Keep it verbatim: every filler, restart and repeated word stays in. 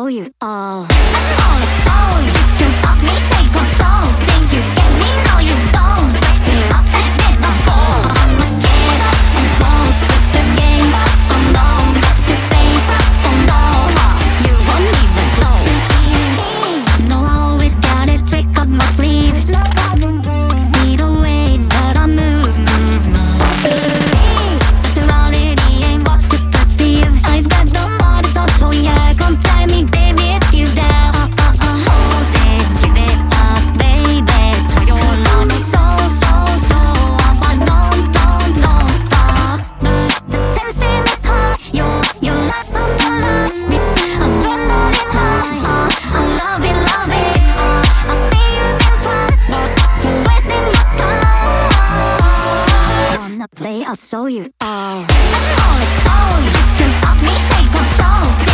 you all. I'm gonna show you. Can't stop me, take control. Think you get me? No, you don't. Wait till I step in the hole. I'ma get up and won't switch the game up. Oh no, got your face up. Oh no, you won't even blow. You know I always got a trick up my sleeve. See the way that I move, move, move. Naturality ain't what you perceive. I've got the modest touch, so yeah, come try me, baby, if you dare. Uh, uh, uh, hold it, give it up, baby. Try your love me so, so, so up. I don't, don't, don't stop. The tension is high, your, your life's on the line. This adrenaline high, uh, I love it, love it. Uh, I see you've been trying, but you're wasting your time. Wanna play? I'll show you all. I'm gonna show you. Can't stop me, take control.